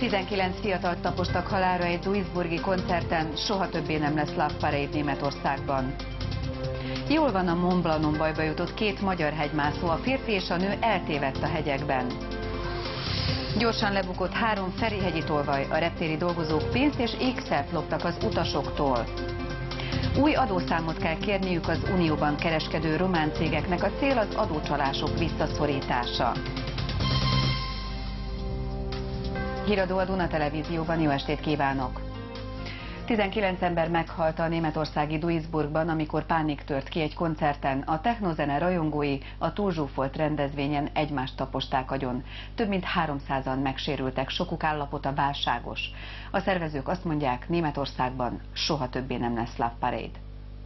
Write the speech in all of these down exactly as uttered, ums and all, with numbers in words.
tizenkilenc fiatalt tapostak halálra egy duisburgi koncerten, soha többé nem lesz Love Parade Németországban. Jól van a Mont Blancon bajba jutott két magyar hegymászó, a férfi és a nő eltévedt a hegyekben. Gyorsan lebukott három ferihegyi tolvaj, a reptéri dolgozók pénzt és ékszert loptak az utasoktól. Új adószámot kell kérniük az Unióban kereskedő román cégeknek, a cél az adócsalások visszaszorítása. Híradó a Duna Televízióban, jó estét kívánok! tizenkilenc ember meghalt a németországi Duisburgban, amikor pánik tört ki egy koncerten. A technozene rajongói a túlzsúfolt rendezvényen egymást taposták agyon. Több mint háromszázan megsérültek, sokuk állapota válságos. A szervezők azt mondják, Németországban soha többé nem lesz Love Parade.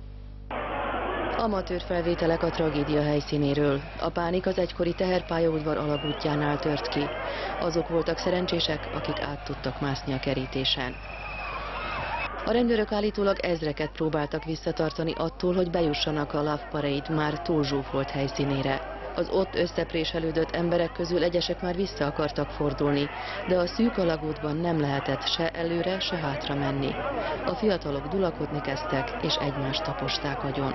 Amatőr felvételek a tragédia helyszínéről. A pánik az egykori teherpályaudvar alagútjánál tört ki. Azok voltak szerencsések, akik át tudtak mászni a kerítésen. A rendőrök állítólag ezreket próbáltak visszatartani attól, hogy bejussanak a Love Parade már túlzsúfolt helyszínére. Az ott összepréselődött emberek közül egyesek már vissza akartak fordulni, de a szűk alagútban nem lehetett se előre, se hátra menni. A fiatalok dulakodni kezdtek, és egymást taposták agyon.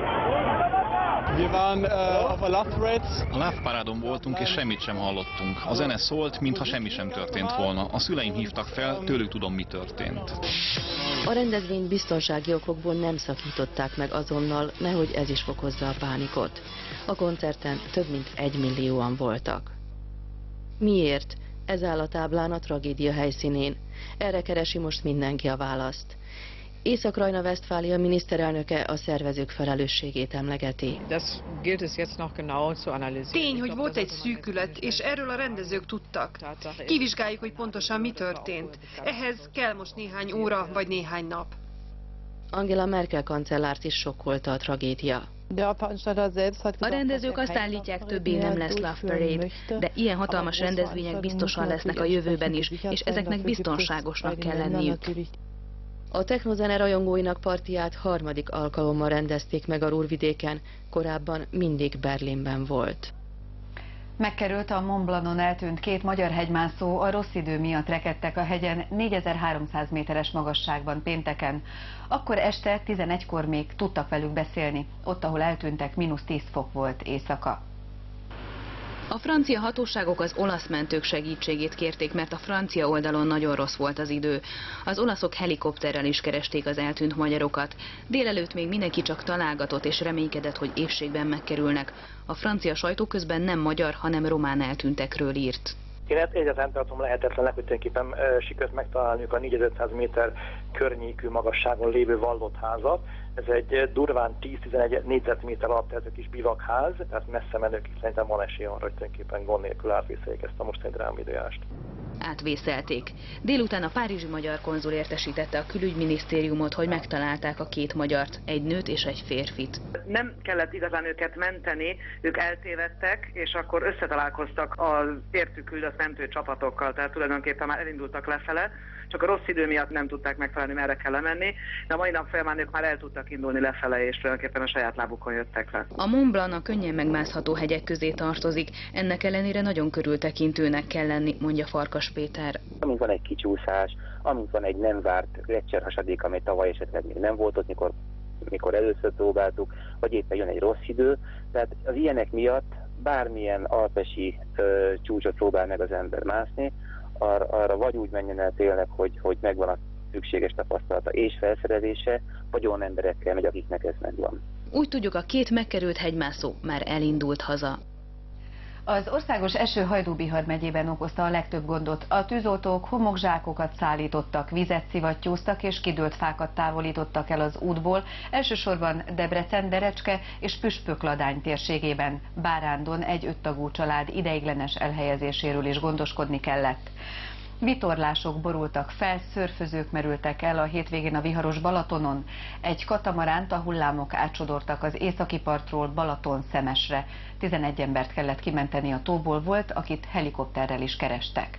A Love Parade-on voltunk, és semmit sem hallottunk. A zene szólt, mintha semmi sem történt volna. A szüleim hívtak fel, tőlük tudom, mi történt. A rendezvényt biztonsági okokból nem szakították meg azonnal, nehogy ez is fokozza a pánikot. A koncerten több mint egymillióan voltak. Miért? Ez áll a táblán a tragédia helyszínén. Erre keresi most mindenki a választ. Észak-Rajna-Vesztfália miniszterelnöke a szervezők felelősségét emlegeti. Tény, hogy volt egy szűkület, és erről a rendezők tudtak. Kivizsgáljuk, hogy pontosan mi történt. Ehhez kell most néhány óra vagy néhány nap. Angela Merkel kancellárt is sokkolta a tragédia. A rendezők azt állítják, többé nem lesz Love Parade, de ilyen hatalmas rendezvények biztosan lesznek a jövőben is, és ezeknek biztonságosnak kell lenniük. A technozene rajongóinak partiját harmadik alkalommal rendezték meg a Ruhrvidéken, korábban mindig Berlinben volt. Megkerült a Mont Blancon eltűnt két magyar hegymászó, a rossz idő miatt rekedtek a hegyen négyezer-háromszáz méteres magasságban pénteken. Akkor este tizenegykor még tudtak velük beszélni, ott, ahol eltűntek, mínusz tíz fok volt éjszaka. A francia hatóságok az olasz mentők segítségét kérték, mert a francia oldalon nagyon rossz volt az idő. Az olaszok helikopterrel is keresték az eltűnt magyarokat. Délelőtt még mindenki csak találgatott és reménykedett, hogy épségben megkerülnek. A francia sajtó közben nem magyar, hanem román eltűntekről írt. Én egyáltalán tartom lehetetlennek, hogy tulajdonképpen uh, sikerült megtalálniuk a négyezer-ötszáz méter környékű magasságon lévő vallott házat. Ez egy durván tíz-tizenegy négyzetméter alatt ez a kis bivakház, tehát messze menőkig szerintem van esély arra, hogy tulajdonképpen gond nélkül átvészeljék ezt a mostani drámaidőjást. Átvészelték. Délután a párizsi magyar konzul értesítette a külügyminisztériumot, hogy megtalálták a két magyart, egy nőt és egy férfit. Nem kellett igazán őket menteni, ők eltévedtek, és akkor összetalálkoztak az értük küldött mentőcsapatokkal, tehát tulajdonképpen már elindultak lefele, csak a rossz idő miatt nem tudták megtalálni, merre kell lemenni, de a mai nap folyamán ők már el tudtak indulni lefele, és tulajdonképpen a saját lábukon jöttek le. A Mont Blanc a könnyen megmászható hegyek közé tartozik, ennek ellenére nagyon körültekintőnek kell lenni, mondja Farkas Péter. Amint van egy kicsúszás, amint van egy nem várt gleccserhasadék, amely tavaly esetleg még nem volt ott, mikor, mikor először próbáltuk, vagy éppen jön egy rossz idő, tehát az ilyenek miatt bármilyen alpesi ö, csúcsot próbál meg az ember mászni, arra, arra vagy úgy menjen el tényleg, hogy, hogy megvan a szükséges tapasztalata és felszerelése, vagy olyan emberekkel megy, akiknek ez megvan. Úgy tudjuk, a két megkerült hegymászó már elindult haza. Az országos eső Hajdú-Bihar megyében okozta a legtöbb gondot. A tűzoltók homokzsákokat szállítottak, vizet szivattyúztak és kidőlt fákat távolítottak el az útból, elsősorban Debrecen, Derecske és Püspökladány térségében. Bárándon egy öttagú család ideiglenes elhelyezéséről is gondoskodni kellett. Vitorlások borultak fel, szörfözők merültek el a hétvégén a viharos Balatonon. Egy katamaránt a hullámok átsodortak az északi partról Balaton-Szemesre. tizenegy embert kellett kimenteni a tóból, volt, akit helikopterrel is kerestek.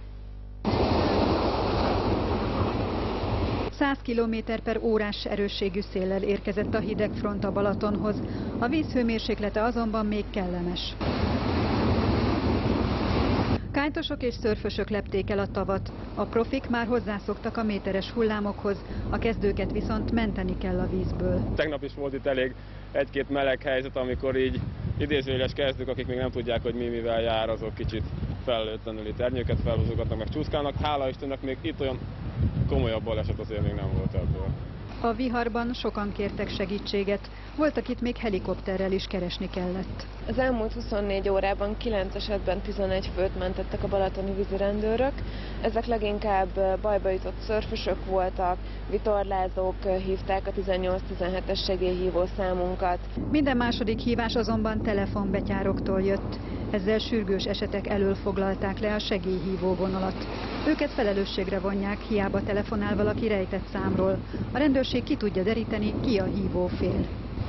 száz kilométer per órás erősségű széllel érkezett a hideg front a Balatonhoz. A víz hőmérséklete azonban még kellemes. Kite-osok és szörfösök lepték el a tavat. A profik már hozzászoktak a méteres hullámokhoz, a kezdőket viszont menteni kell a vízből. Tegnap is volt itt elég egy-két meleg helyzet, amikor így idézőjeles kezdők, akik még nem tudják, hogy mi mivel jár, azok kicsit felelőtlenül itt ernyőket felhúzogatnak, meg csúszkálnak. Hála Istennek még itt olyan komolyabb baleset azért még nem volt ebből. A viharban sokan kértek segítséget, voltak itt még helikopterrel is keresni kellett. Az elmúlt huszonnégy órában kilenc esetben tizenegy főt mentettek a balatoni vízirendőrök. Ezek leginkább bajba jutott szörfösök voltak, vitorlázók hívták a tizennyolc tizenhetes segélyhívó számunkat. Minden második hívás azonban telefonbetyároktól jött. Ezzel sürgős esetek elől foglalták le a segélyhívó vonalat. Őket felelősségre vonják, hiába telefonál valaki rejtett számról. A rendőrség ki tudja deríteni, ki a hívófél.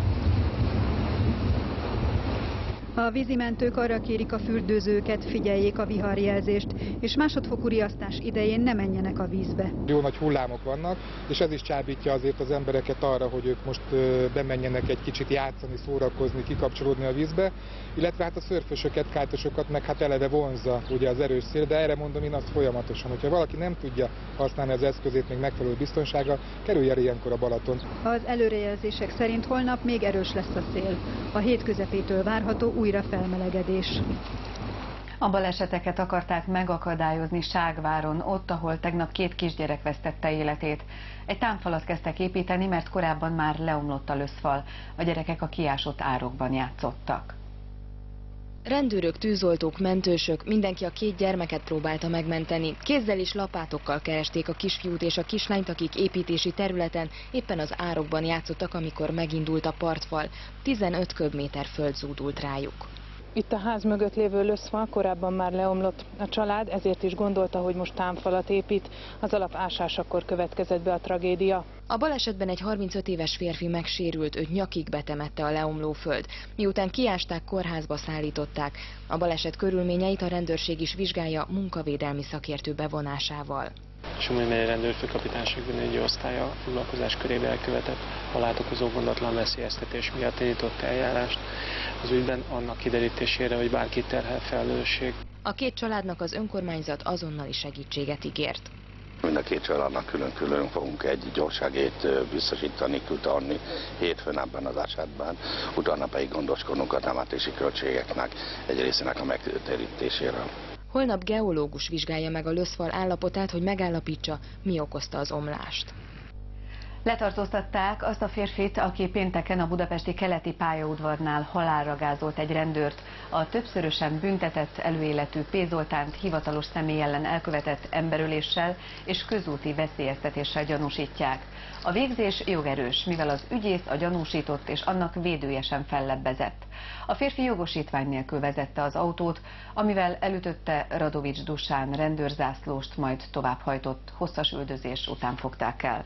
A vízimentők arra kérik a fürdőzőket, figyeljék a viharjelzést, és másodfokú riasztás idején ne menjenek a vízbe. Jó nagy hullámok vannak, és ez is csábítja azért az embereket arra, hogy ők most bemenjenek egy kicsit játszani, szórakozni, kikapcsolódni a vízbe, illetve hát a szörfösöket, kite-osokat meg hát eleve vonzza ugye az erős szél, de erre mondom én azt folyamatosan, hogyha valaki nem tudja használni az eszközét még megfelelő biztonsága, kerülj el ilyenkor a Balaton. Az előrejelzések szerint holnap még erős lesz a szél. A hét közepétől várható újra felmelegedés. A baleseteket akarták megakadályozni Ságváron, ott, ahol tegnap két kisgyerek vesztette életét. Egy támfalat kezdtek építeni, mert korábban már leomlott a löszfal. A gyerekek a kiásott árokban játszottak. Rendőrök, tűzoltók, mentősök, mindenki a két gyermeket próbálta megmenteni. Kézzel és lapátokkal keresték a kisfiút és a kislányt, akik építési területen éppen az árokban játszottak, amikor megindult a partfal. tizenöt köbméter föld zúdult rájuk. Itt a ház mögött lévő löszfal korábban már leomlott. A család ezért is gondolta, hogy most támfalat épít. Az alapásásakor következett be a tragédia. A balesetben egy harmincöt éves férfi megsérült, őt nyakig betemette a leomló föld. Miután kiásták, kórházba szállították. A baleset körülményeit a rendőrség is vizsgálja munkavédelmi szakértő bevonásával. Somogy megyei rendőrfőkapitányság bűnügyi osztálya foglalkozás körébe elkövetett halált okozó gondatlan veszélyeztetés miatt indított eljárást az ügyben annak kiderítésére, hogy bárkit terhel felelősség. A két családnak az önkormányzat azonnali segítséget ígért. Mind a két családnak külön-külön fogunk egy gyorságét biztosítani, tudni hétfőn ebben az esetben, utána pedig gondoskodnunk a temetési költségeknek egy részének a megtérítéséről. Holnap geológus vizsgálja meg a löszfal állapotát, hogy megállapítsa, mi okozta az omlást. Letartóztatták azt a férfit, aki pénteken a budapesti keleti pályaudvarnál halálra gázolt egy rendőrt. A többszörösen büntetett előéletű P. Zoltánt hivatalos személy ellen elkövetett emberöléssel és közúti veszélyeztetéssel gyanúsítják. A végzés jogerős, mivel az ügyész, a gyanúsított és annak védője sem fellebbezett. A férfi jogosítvány nélkül vezette az autót, amivel elütötte Radovics Dusán rendőrzászlóst, majd továbbhajtott, hosszas üldözés után fogták el.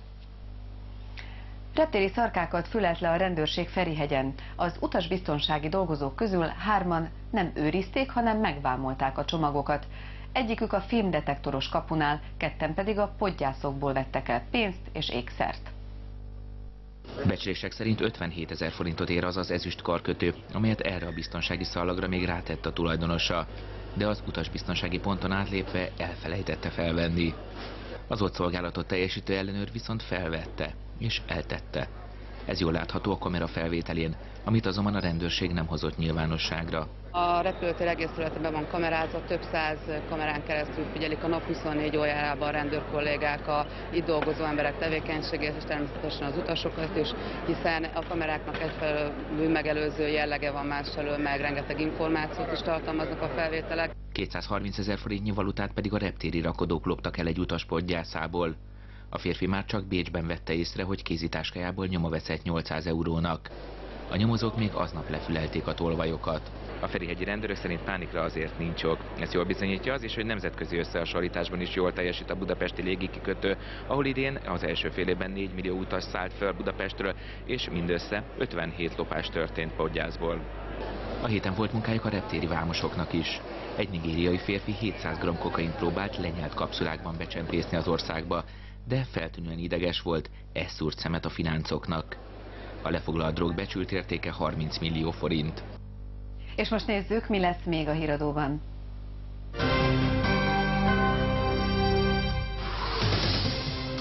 Reptéri szarkákat fülelt le a rendőrség Ferihegyen. Az utasbiztonsági dolgozók közül hárman nem őrizték, hanem megvámolták a csomagokat. Egyikük a fémdetektoros kapunál, ketten pedig a podgyászokból vettek el pénzt és ékszert. Becslések szerint ötvenhétezer forintot ér az az ezüst karkötő, amelyet erre a biztonsági szallagra még rátett a tulajdonosa, de az utasbiztonsági ponton átlépve elfelejtette felvenni. Az ott szolgálatot teljesítő ellenőr viszont felvette és eltette. Ez jól látható a kamera felvételén, amit azonban a rendőrség nem hozott nyilvánosságra. A repülőtér egész területen van kamerázva, több száz kamerán keresztül figyelik a nap huszonnégy órában a rendőrkollégák a itt dolgozó emberek tevékenységét, és természetesen az utasokat is, hiszen a kameráknak egyfelől bűnmegelőző jellege van, másfelől meg rengeteg információt is tartalmaznak a felvételek. kétszázharmincezer forintnyi valutát pedig a reptéri rakodók loptak el egy utas podgyászából. A férfi már csak Bécsben vette észre, hogy kézitáskájából nyoma veszett nyolcszáz eurónak. A nyomozók még aznap lefülelték a tolvajokat. A ferihegyi rendőrök szerint pánikra azért nincs ok. Ezt jól bizonyítja az is, hogy nemzetközi összehasonlításban is jól teljesít a budapesti légikikötő, ahol idén az első fél évben négy millió utas szállt föl Budapestről, és mindössze ötvenhét lopás történt podgyászból. A héten volt munkájuk a reptéri vámosoknak is. Egy nigériai férfi hétszáz gramm kokain próbált lenyelt kapszulákban becsempészni az országba, de feltűnően ideges volt, ez szúrt szemet a fináncoknak. A lefoglalt drog becsült értéke harminc millió forint. És most nézzük, mi lesz még a híradóban.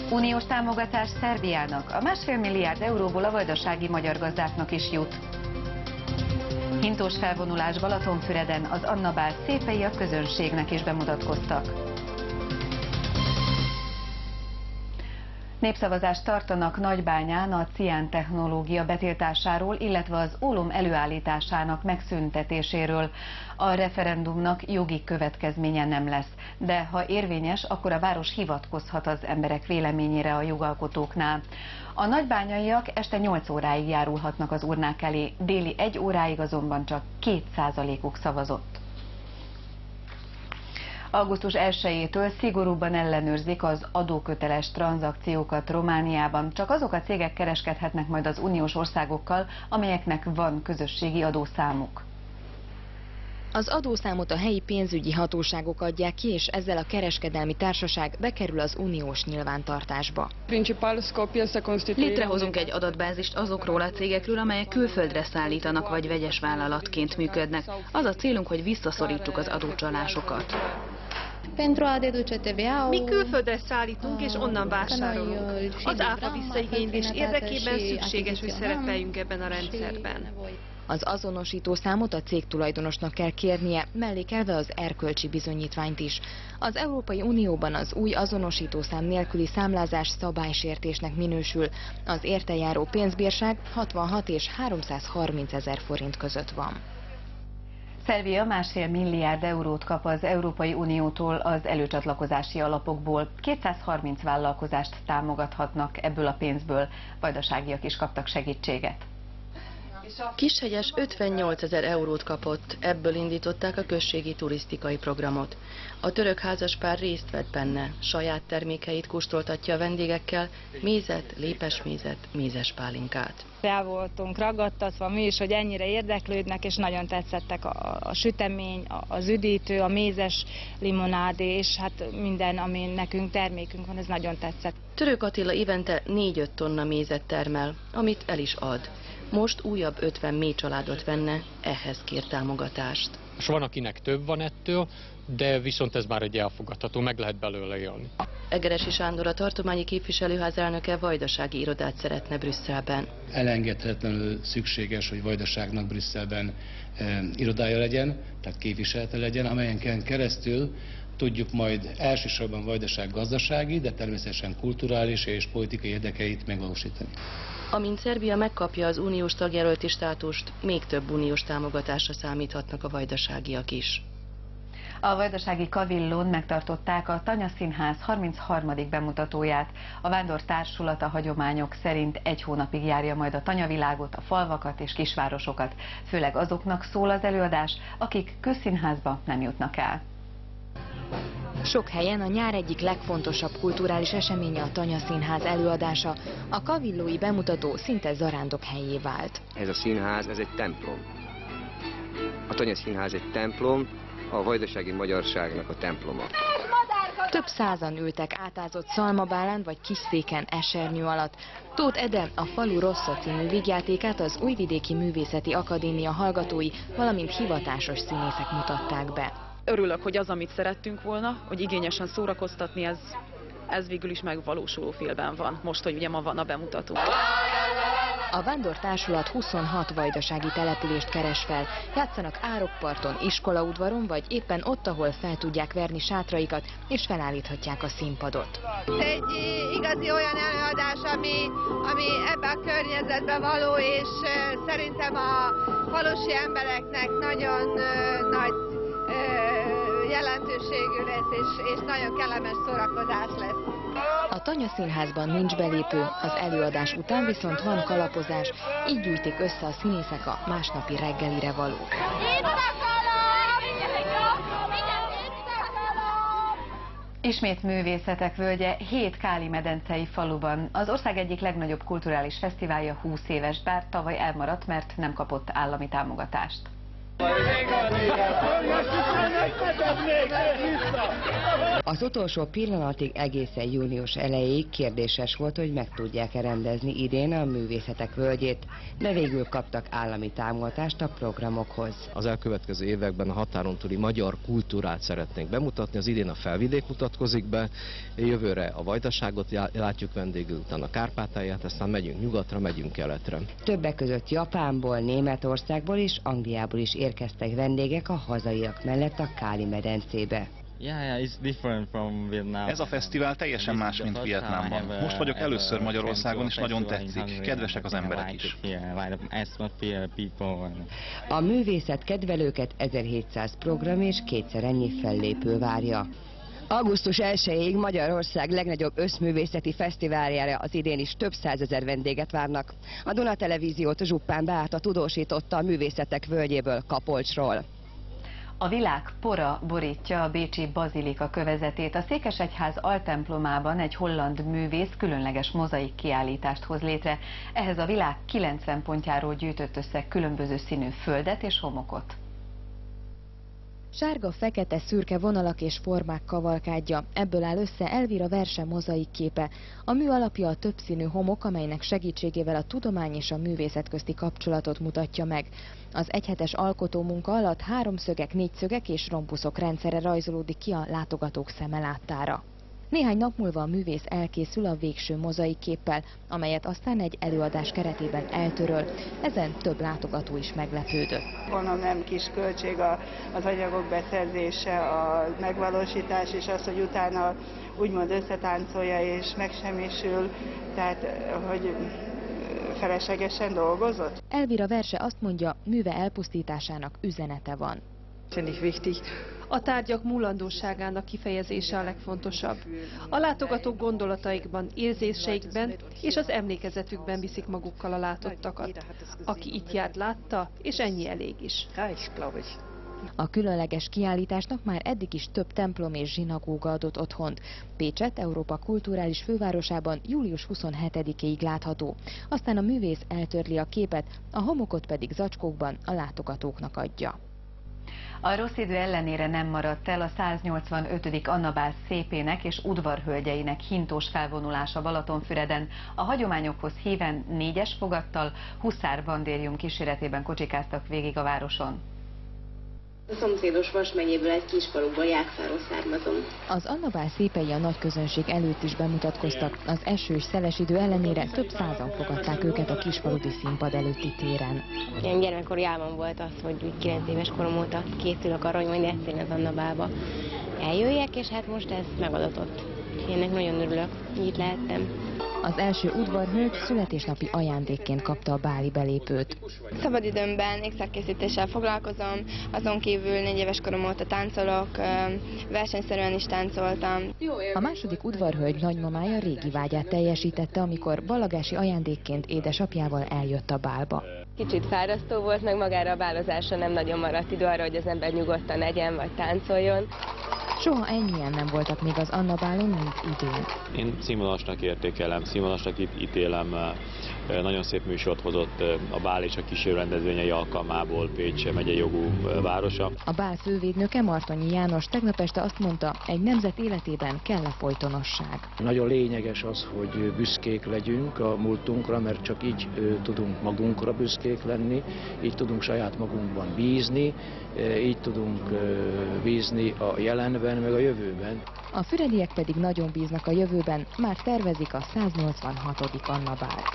Uniós támogatás Szerbiának, a másfél milliárd euróból a vajdasági magyar gazdáknak is jut. Hintós felvonulás Balatonfüreden, az Anna bál szépei a közönségnek is bemutatkoztak. Népszavazást tartanak Nagybányán a cián technológia betiltásáról, illetve az ólom előállításának megszüntetéséről. A referendumnak jogi következménye nem lesz, de ha érvényes, akkor a város hivatkozhat az emberek véleményére a jogalkotóknál. A nagybányaiak este nyolc óráig járulhatnak az urnák elé, déli egy óráig azonban csak két százalékuk szavazott. augusztus elsejétől szigorúbban ellenőrzik az adóköteles tranzakciókat Romániában. Csak azok a cégek kereskedhetnek majd az uniós országokkal, amelyeknek van közösségi adószámuk. Az adószámot a helyi pénzügyi hatóságok adják ki, és ezzel a kereskedelmi társaság bekerül az uniós nyilvántartásba. Létrehozunk egy adatbázist azokról a cégekről, amelyek külföldre szállítanak vagy vegyes vállalatként működnek. Az a célunk, hogy visszaszorítsuk az adócsalásokat. Mi külföldre szállítunk és onnan vásárolunk. Az áfa visszaigénylés érdekében szükséges, hogy szerepeljünk ebben a rendszerben. Az azonosító számot a cégtulajdonosnak kell kérnie, mellékelve az erkölcsi bizonyítványt is. Az Európai Unióban az új azonosítószám nélküli számlázás szabálysértésnek minősül. Az érte járó pénzbírság hatvanhat és háromszázharminc ezer forint között van. Szerbia másfél milliárd eurót kap az Európai Uniótól az előcsatlakozási alapokból. kétszázharminc vállalkozást támogathatnak ebből a pénzből. Vajdaságiak is kaptak segítséget. Kishegyes ötvennyolcezer eurót kapott, ebből indították a községi turisztikai programot. A török házaspár részt vett benne, saját termékeit kóstoltatja a vendégekkel, mézet, lépesmézet, mézes pálinkát. El voltunk ragadtatva mi is, hogy ennyire érdeklődnek, és nagyon tetszettek a, a sütemény, az üdítő, a mézes limonádé, és hát minden, ami nekünk termékünk van, ez nagyon tetszett. Török Attila évente négy-öt tonna mézet termel, amit el is ad. Most újabb ötven mély családot venne, ehhez kér támogatást. És van, akinek több van ettől, de viszont ez már egy elfogadható, meg lehet belőle élni. Egeresi Sándor, a tartományi képviselőház elnöke vajdasági irodát szeretne Brüsszelben. Elengedhetetlenül szükséges, hogy Vajdaságnak Brüsszelben e, irodája legyen, tehát képviselete legyen, amelyen keresztül tudjuk majd elsősorban Vajdaság gazdasági, de természetesen kulturális és politikai érdekeit megvalósítani. Amint Szerbia megkapja az uniós tagjelölti státust, még több uniós támogatásra számíthatnak a vajdaságiak is. A vajdasági Kavillón megtartották a Tanya Színház harmincharmadik bemutatóját. A Vándor Társulat a hagyományok szerint egy hónapig járja majd a tanyavilágot, a falvakat és kisvárosokat. Főleg azoknak szól az előadás, akik közszínházba nem jutnak el. Sok helyen a nyár egyik legfontosabb kulturális eseménye a Tanya Színház előadása. A kavillói bemutató szinte zarándok helyé vált. Ez a színház, ez egy templom. A Tanya Színház egy templom, a vajdasági magyarságnak a temploma. Több százan ültek átázott szalmabálán vagy kisszéken esernyő alatt. Tóth Ede a Falu Rossza című vígjátékát az Újvidéki Művészeti Akadémia hallgatói, valamint hivatásos színészek mutatták be. Örülök, hogy az, amit szerettünk volna, hogy igényesen szórakoztatni, ez, ez végül is megvalósuló félben van, most, hogy ugye ma van a bemutató. A Vándor Társulat huszonhat vajdasági települést keres fel. Játszanak árokparton, iskolaudvaron, vagy éppen ott, ahol fel tudják verni sátraikat, és felállíthatják a színpadot. Egy igazi olyan előadás, ami, ami ebben a környezetben való, és szerintem a falusi embereknek nagyon nagy jelentőségű lesz, és, és nagyon kellemes szórakozás lesz. A Tanya Színházban nincs belépő, az előadás után viszont van kalapozás, így gyűjtik össze a színészek a másnapi reggelire való. Ismét művészetek völgye hét káli-medencei faluban. Az ország egyik legnagyobb kulturális fesztiválja húsz éves, bár tavaly elmaradt, mert nem kapott állami támogatást. Az utolsó pillanatig egészen június elejéig kérdéses volt, hogy meg tudják-e rendezni idén a művészetek völgyét, de végül kaptak állami támogatást a programokhoz. Az elkövetkező években a határon túli magyar kultúrát szeretnénk bemutatni, az idén a Felvidék mutatkozik be, jövőre a Vajdaságot látjuk vendégül, utána a Kárpátalját, aztán megyünk nyugatra, megyünk keletre. Többek között Japánból, Németországból és Angliából is érkeztek vendégek a hazaiak mellett a Káli-medencébe. Ez a fesztivál teljesen más, mint Vietnámban. Most vagyok először Magyarországon, és nagyon tetszik. Kedvesek az emberek is. A művészet kedvelőket ezerhétszáz program és kétszer ennyi fellépő várja. augusztus elsejéig Magyarország legnagyobb összművészeti fesztiváljára az idén is több százezer vendéget várnak. A Duna Televíziót Zsuppán Beáta tudósította a művészetek völgyéből, Kapolcsról. A világ pora borítja a bécsi bazilika kövezetét. A Székesegyház altemplomában egy holland művész különleges mozaik kiállítást hoz létre. Ehhez a világ kilencven pontjáról gyűjtött össze különböző színű földet és homokot. Sárga, fekete, szürke vonalak és formák kavalkádja. Ebből áll össze Elvira Verse mozaik képe. A mű alapja a többszínű homok, amelynek segítségével a tudomány és a művészet közti kapcsolatot mutatja meg. Az egyhetes alkotómunka alatt háromszögek, négyszögek és rombuszok rendszere rajzolódik ki a látogatók szeme láttára. Néhány nap múlva a művész elkészül a végső mozaik képpel, amelyet aztán egy előadás keretében eltöröl. Ezen több látogató is meglepődött. Gondolom nem kis költség az anyagok beszerzése, a megvalósítás, és az, hogy utána úgymond összetáncolja és megsemmisül, tehát hogy feleslegesen dolgozott. Elvira Verse azt mondja, műve elpusztításának üzenete van. A tárgyak múlandóságának kifejezése a legfontosabb. A látogatók gondolataikban, érzéseikben és az emlékezetükben viszik magukkal a látottakat. Aki itt járt, látta, és ennyi elég is. A különleges kiállításnak már eddig is több templom és zsinagóga adott otthont. Pécset, Európa kulturális fővárosában július huszonhetedikéig látható. Aztán a művész eltörli a képet, a homokot pedig zacskókban a látogatóknak adja. A rossz idő ellenére nem maradt el a száznyolcvanötödik Anna Bál szépének és udvarhölgyeinek hintós felvonulása Balatonfüreden. A hagyományokhoz híven négyes fogattal, huszár bandérium kíséretében kocsikáztak végig a városon. A szomszédos Vas megyéből egy kisfaluból, Jákszáról származom. Az Anna Bál szépei a nagy közönség előtt is bemutatkoztak. Az esős, szeles idő ellenére több százan fogadták őket a kisfaludi színpad előtti téren. Ilyen gyermekkori álmom volt az, hogy kilenc éves korom óta készülök arra, hogy majd egyszer az Anna Bálba eljöjjek, és hát most ez megadatott. Ennek nagyon örülök, hogy itt lehettem. Az első udvarhölgy születésnapi ajándékként kapta a báli belépőt. Szabadidőmben ékszerkészítéssel foglalkozom, azon kívül négy éves korom óta táncolok, versenyszerűen is táncoltam. A második udvarhölgy nagymamája régi vágyát teljesítette, amikor ballagási ajándékként édesapjával eljött a bálba. Kicsit fárasztó volt, meg magára a bálozásra nem nagyon maradt idő arra, hogy az ember nyugodtan egyen vagy táncoljon. Soha ennyien nem voltak még az Anna Bálon, mint idén. Én színvonalasnak értékelem, színvonalasnak ítélem, nagyon szép műsort hozott a Bál és a kísérő rendezvényei alkalmából Pécs megye jogú városa. A Bál fővédnöke, Martonyi János tegnap este azt mondta, egy nemzet életében kell a folytonosság. Nagyon lényeges az, hogy büszkék legyünk a múltunkra, mert csak így tudunk magunkra büszkék lenni, így tudunk saját magunkban bízni, így tudunk bízni a jelenben, meg a jövőben. A fürediek pedig nagyon bíznak a jövőben, már tervezik a száznyolcvanhatodik Anna Bált.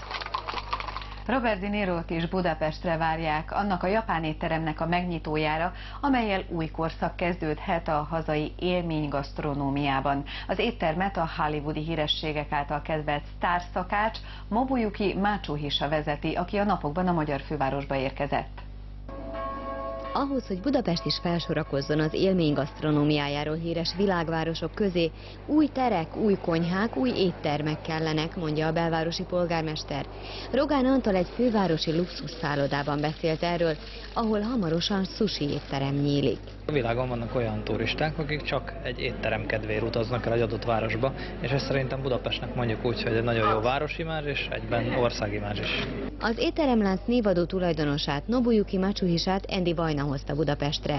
Robert De Nirót is Budapestre várják, annak a japán étteremnek a megnyitójára, amellyel új korszak kezdődhet a hazai élménygasztronómiában. Az éttermet a hollywoodi hírességek által kedvelt sztárszakács Nobuyuki Matsuhisa vezeti, aki a napokban a magyar fővárosba érkezett. Ahhoz, hogy Budapest is felsorakozzon az élmény gasztronómiájáról híres világvárosok közé, új terek, új konyhák, új éttermek kellenek, mondja a belvárosi polgármester. Rogán Antal egy fővárosi luxusszállodában beszélt erről, ahol hamarosan sushi étterem nyílik. A világon vannak olyan turisták, akik csak egy étterem kedvéért utaznak el egy adott városba, és ezt szerintem Budapestnek mondjuk úgy, hogy egy nagyon jó városimázs és egyben országimázs is. Az étteremlánc névadó tulajdonosát, Nobuyuki Matsuhisát Andy Vajna hozta Budapestre.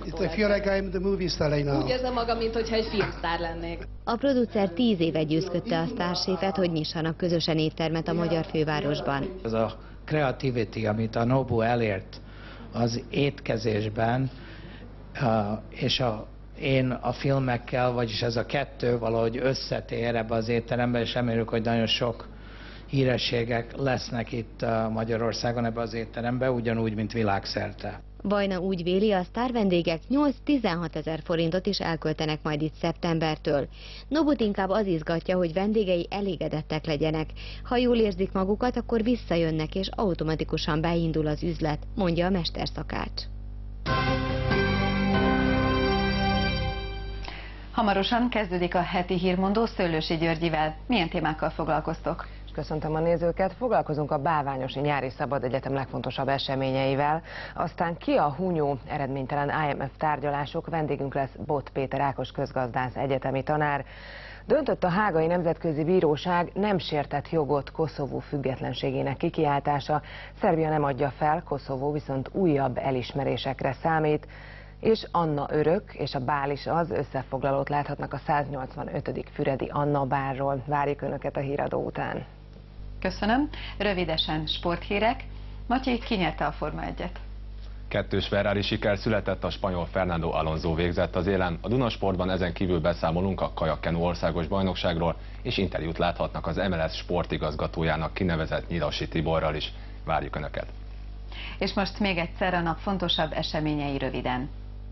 Úgy érzem magam, mintha egy filmsztár lennék. A producer tíz éve győzködte a sztárséfet, hogy nyissanak közösen éttermet a magyar fővárosban. Ez a creativity, amit a Nobu elért az étkezésben, és a, én a filmekkel, vagyis ez a kettő valahogy összetér ebbe az étterembe, és reméljük, hogy nagyon sok hírességek lesznek itt Magyarországon ebbe az étterembe, ugyanúgy, mint világszerte. Vajna úgy véli, a sztárvendégek nyolc-tizenhat ezer forintot is elköltenek majd itt szeptembertől. Nobut inkább az izgatja, hogy vendégei elégedettek legyenek. Ha jól érzik magukat, akkor visszajönnek és automatikusan beindul az üzlet, mondja a mesterszakács. Hamarosan kezdődik a heti hírmondó Szőlősi Györgyivel. Milyen témákkal foglalkoztok? Köszöntöm a nézőket, foglalkozunk a Bálványosi Nyári Szabad Egyetem legfontosabb eseményeivel, aztán ki a hunyó eredménytelen I M F tárgyalások, vendégünk lesz Bot Péter Ákos közgazdász egyetemi tanár. Döntött a Hágai Nemzetközi Bíróság, nem sértett jogot Koszovó függetlenségének kikiáltása, Szerbia nem adja fel, Koszovó viszont újabb elismerésekre számít, és Anna örök, és a bál is az, összefoglalót láthatnak a száznyolcvanötödik Füredi Anna bálról. Várjuk Önöket a híradó után. Köszönöm. Rövidesen sporthírek. Matyi, ki nyerte a Forma egyet? Kettős Ferrari siker született, a spanyol Fernando Alonso végzett az élen. A Dunasportban ezen kívül beszámolunk a kajakkenu országos bajnokságról, és interjút láthatnak az M L S sportigazgatójának kinevezett Nyilasi Tiborral is. Várjuk Önöket. És most még egyszer a nap fontosabb eseményei röviden.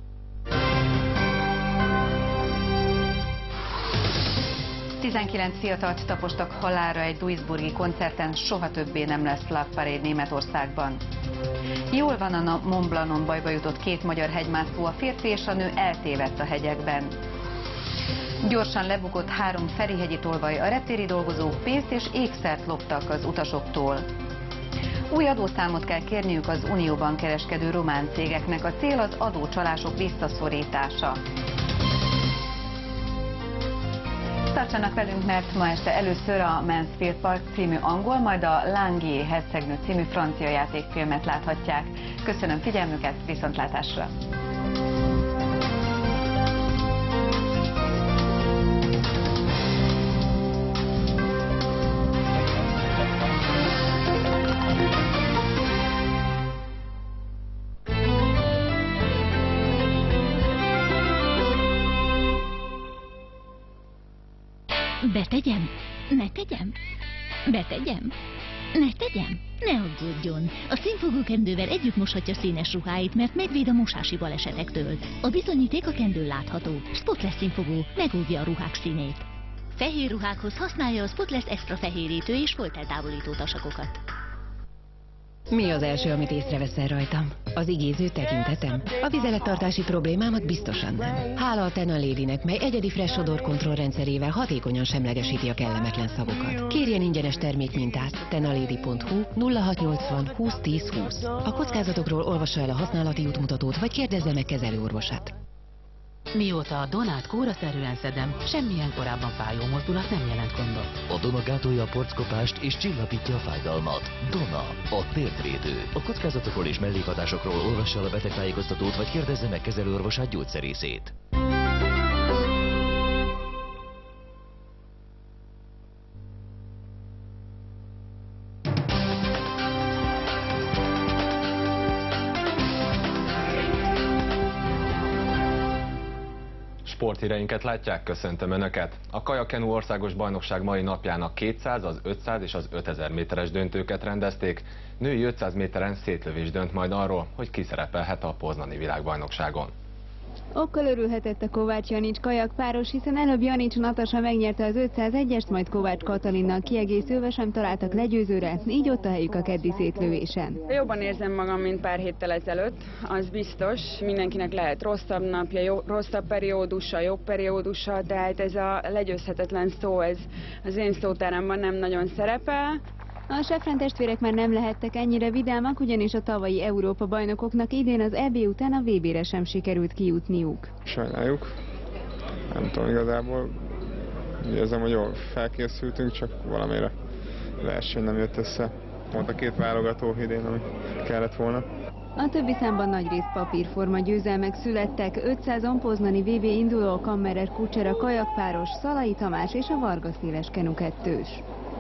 tizenkilenc fiatalt tapostak halálra egy duisburgi koncerten, soha többé nem lesz Love Parade Németországban. Jól van a Mont Blancon, bajba jutott két magyar hegymászó, a férfi és a nő eltévedt a hegyekben. Gyorsan lebukott három ferihegyi tolvaj, a reptéri dolgozók pénzt és ékszert loptak az utasoktól. Új adószámot kell kérniük az Unióban kereskedő román cégeknek, a cél az adócsalások visszaszorítása. Tartsanak velünk, mert ma este először a Mansfield Park című angol, majd a Langier hercegnő című francia játékfilmet láthatják. Köszönöm figyelmüket, viszontlátásra! Betegyem? Ne tegyem? Betegyem? Ne tegyem? Ne aggódjon! A színfogó kendővel együtt moshatja színes ruháit, mert megvéd a mosási balesetektől. A bizonyíték a kendőn látható. Spotless színfogó megóvja a ruhák színét. Fehér ruhákhoz használja a Spotless Extra fehérítő és folteltávolító tasakokat. Mi az első, amit észreveszel rajtam? Az igéző tekintetem? A vizelettartási problémámat biztosan nem. Hála a Tenalédinek, mely egyedi fresh odor kontrollrendszerével hatékonyan semlegesíti a kellemetlen szagokat. Kérjen ingyenes termékmintát tenaledi pont hu nulla hat nyolcvan húsz tíz húsz. A kockázatokról olvassa el a használati útmutatót, vagy kérdezze meg kezelőorvosát. Mióta a Donát kóraszerűen szedem, semmilyen korábban fájó mozdulat nem jelent gondot. A Dona gátolja a porckopást és csillapítja a fájdalmat. Dona, a térdvédő. A kockázatokról és mellékhatásokról olvassa el a betegtájékoztatót, vagy kérdezze meg kezelőorvosát, gyógyszerészét. Sporthíreinket látják, köszöntöm Önöket! A kajakkenu országos bajnokság mai napján a kétszáz, az ötszáz és az ötezer méteres döntőket rendezték. Női ötszáz méteren szétlövés dönt majd arról, hogy ki szerepelhet a poznani világbajnokságon. Okkal örülhetett a Kovács Janics kajakpáros, hiszen előbb Janics Natasa megnyerte az ötszázegyest, majd Kovács Katalinnal kiegészülve sem találtak legyőzőre, így ott a helyük a keddi szétlövésen. Jobban érzem magam, mint pár héttel ezelőtt, az biztos. Mindenkinek lehet rosszabb napja, jó, rosszabb periódusa, jobb periódusa, tehát ez a legyőzhetetlen szó, ez az én szótáramban nem nagyon szerepel. A Sefren testvérek már nem lehettek ennyire vidámak, ugyanis a tavalyi Európa-bajnokoknak idén az é bé után a vé bére sem sikerült kijutniuk. Sajnáljuk. Nem tudom, igazából érzem, hogy jól felkészültünk, csak valamire verseny nem jött össze. Pont a két válogató idén, ami kellett volna. A többi számban nagyrészt papírforma győzelmek születtek, ötszázon poznani vé vé induló Kammerer Kucsera kajakpáros, Szalai Tamás és a Varga Széles kenu kettős.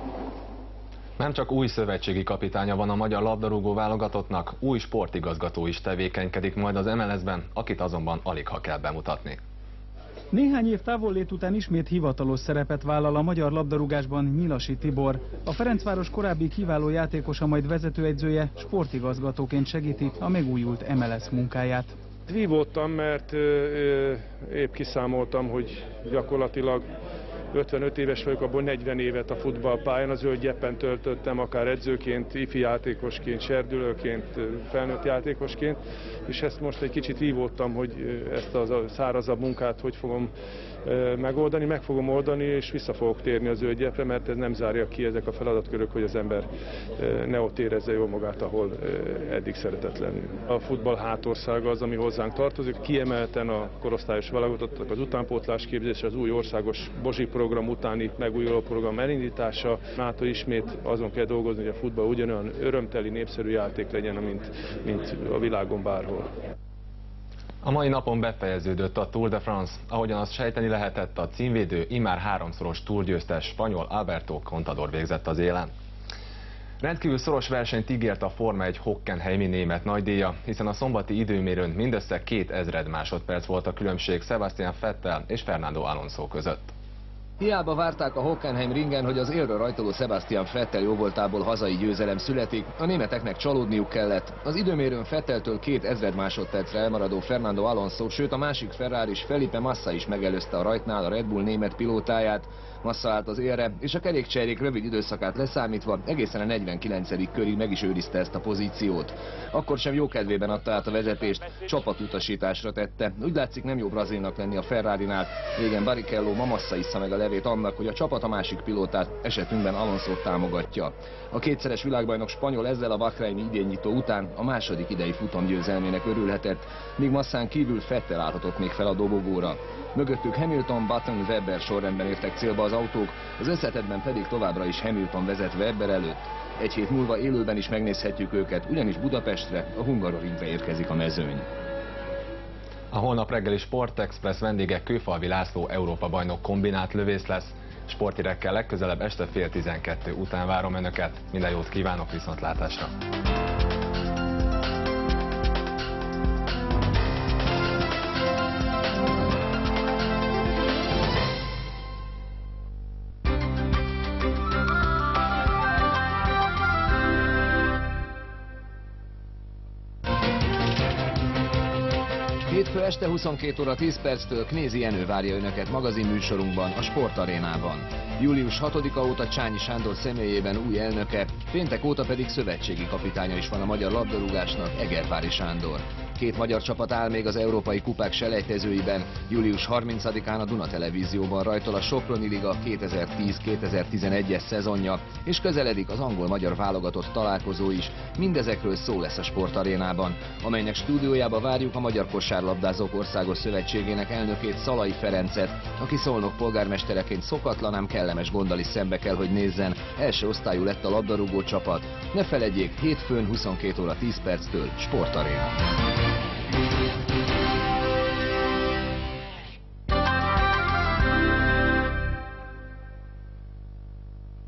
Nem csak új szövetségi kapitánya van a magyar labdarúgó válogatottnak, új sportigazgató is tevékenykedik majd az em el es-ben, akit azonban aligha kell bemutatni. Néhány év távollét után ismét hivatalos szerepet vállal a magyar labdarúgásban Nyilasi Tibor. A Ferencváros korábbi kiváló játékosa, majd vezetőedzője sportigazgatóként segíti a megújult em el es munkáját. Vívódtam, mert ö, épp kiszámoltam, hogy gyakorlatilag ötvenöt éves vagyok, abból negyven évet a futballpályán, az zöld gyeppen töltöttem, akár edzőként, ifi játékosként, serdülőként, felnőtt játékosként, és ezt most egy kicsit vívódtam, hogy ezt a szárazabb munkát hogy fogom megoldani, meg fogom oldani, és vissza fogok térni a zöld gyepre, mert ez nem zárja ki ezek a feladatkörök, hogy az ember ne ott érezze jól magát, ahol eddig szeretett lenni. A futball hátországa az, ami hozzánk tartozik, kiemelten a korosztályos válogatottak, az utánpótlás képzése, az új országos Bozsi program utáni megújuló program elindítása. NATO ismét azon kell dolgozni, hogy a futball ugyanolyan örömteli, népszerű játék legyen, mint, mint a világon bárhol. A mai napon befejeződött a Tour de France, ahogyan azt sejteni lehetett, a címvédő, immár háromszoros túrgyőztes spanyol Alberto Contador végzett az élen. Rendkívül szoros versenyt ígért a Forma egy hockenheimi német nagydíja, hiszen a szombati időmérőn mindössze két ezred másodperc volt a különbség Sebastian Vettel és Fernando Alonso között. Hiába várták a Hockenheim ringen, hogy az élről rajtoló Sebastian Vettel jóvoltából hazai győzelem születik, a németeknek csalódniuk kellett. Az időmérőn Vetteltől két ezred másodpercre elmaradó Fernando Alonso, sőt a másik Ferraris Felipe Massa is megelőzte a rajtnál a Red Bull német pilótáját. Massa állt az élre, és a kerékcserék rövid időszakát leszámítva egészen a negyvenkilencedik körig meg is őrizte ezt a pozíciót. Akkor sem jókedvében adta át a vezetést, csapatutasításra tette. Úgy látszik, nem jó brazilnak lenni a Ferrarinál. Régen Barrichello, ma Massa issza meg a levét annak, hogy a csapat a másik pilótát, esetünkben Alonsót támogatja. A kétszeres világbajnok spanyol ezzel a bahreini idénynyitó után a második idei futamgyőzelmének örülhetett, míg Massán kívül Vettel állhatott még fel a dobogóra. Mögöttük Hamilton, Button, Webber sorrendben értek célba az autók, az összetettben pedig továbbra is Hamilton vezet Webber előtt. Egy hét múlva élőben is megnézhetjük őket, ugyanis Budapestre, a Hungaroringre érkezik a mezőny. A holnap reggeli Sportexpress vendége Kőfalvi László Európa-bajnok kombinált lövész lesz. Sporthírekkel legközelebb este fél tizenkettő után várom Önöket. Minden jót kívánok, viszontlátásra! Hétfő este huszonkét óra tíz perctől Knézi Jenő várja Önöket magazinműsorunkban, a Sportarénában. július hatodika óta Csányi Sándor személyében új elnöke, péntek óta pedig szövetségi kapitánya is van a magyar labdarúgásnak, Egervári Sándor. Két magyar csapat áll még az európai kupák selejtezőiben. július harmincadikán a Duna Televízióban rajtol a Soproni Liga kétezer-tíz kétezer-tizenegyes szezonja, és közeledik az angol-magyar válogatott találkozó is. Mindezekről szó lesz a Sportarénában, amelynek stúdiójába várjuk a Magyar Kosárlabdázók Országos Szövetségének elnökét, Szalai Ferencet, aki Szolnok polgármestereként szokatlan, ám kellemes gonddal is szembe kell, hogy nézzen. Első osztályú lett a labdarúgó csapat. Ne feledjék, hétfőn huszonkét óra tíz perctől Sportaréna.